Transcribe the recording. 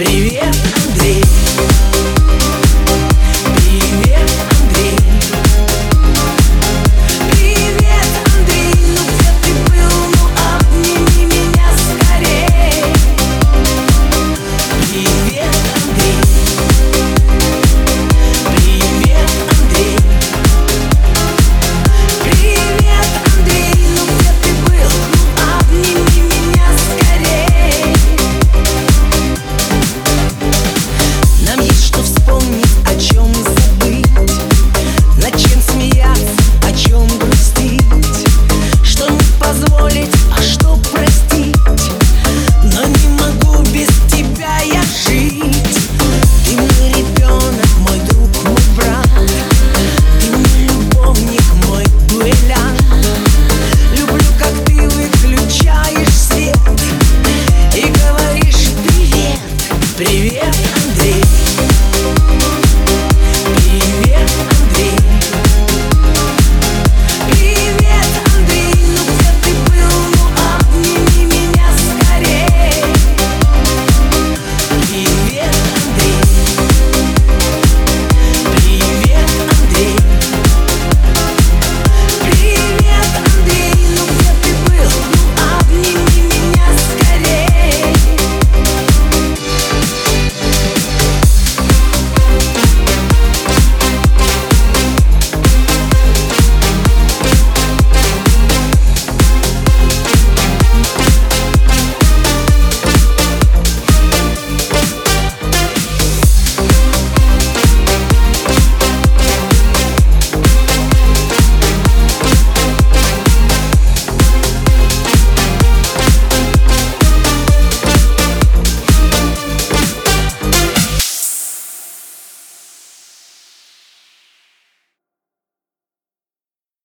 Привет, Андрей. Привет, Андрей. Привет, Андрей. Ну где ты был? Ну обними меня скорей. Привет, Андрей. Привет, Андрей. Привет, Андрей. Ну где ты был? Ну обними меня скорей. Нам есть что вспомнить, о чем забыть, над чем смеяться, о чем грустить, что не позволить, а что простить. Но не могу без тебя я жить. Ты мой ребенок, мой друг, мой брат. Ты мой любовник, мой дуэлянт. Люблю, как ты выключаешь свет и говоришь привет, привет.